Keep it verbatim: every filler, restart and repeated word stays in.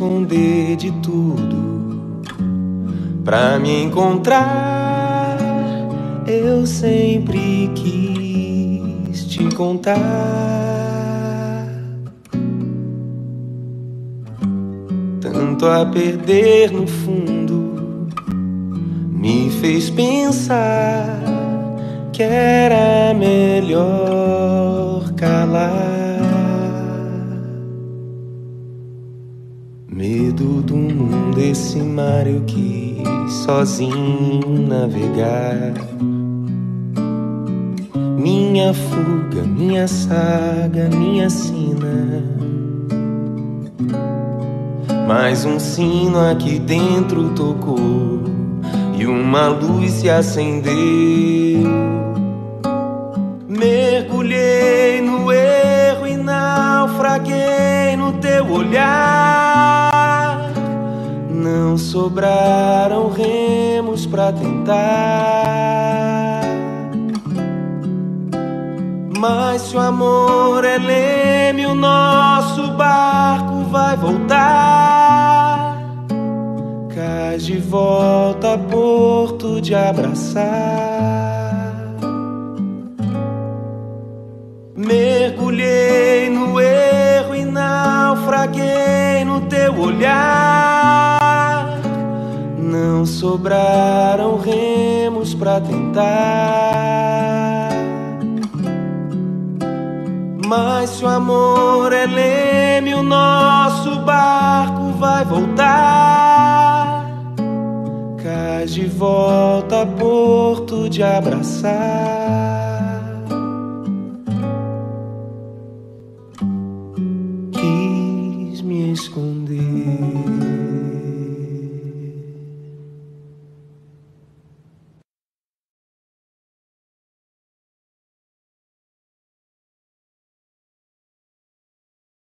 esconder de tudo pra me encontrar. Eu sempre quis te contar. Tanto a perder no fundo me fez pensar que era melhor calar. Medo do mundo, esse mar eu quis sozinho navegar. Minha fuga, minha saga, minha sina. Mas um sino aqui dentro tocou e uma luz se acendeu. Mergulhei no erro e naufraguei no teu olhar. Não sobraram remos pra tentar. Mas se o amor é leme, o nosso barco vai voltar. Cais de volta a porto de abraçar. Mergulhei no erro e naufraguei no teu olhar. Não sobraram remos pra tentar. Mas se o amor é leme, o nosso barco vai voltar. Cais de volta a porto de abraçar. Quis me esconder.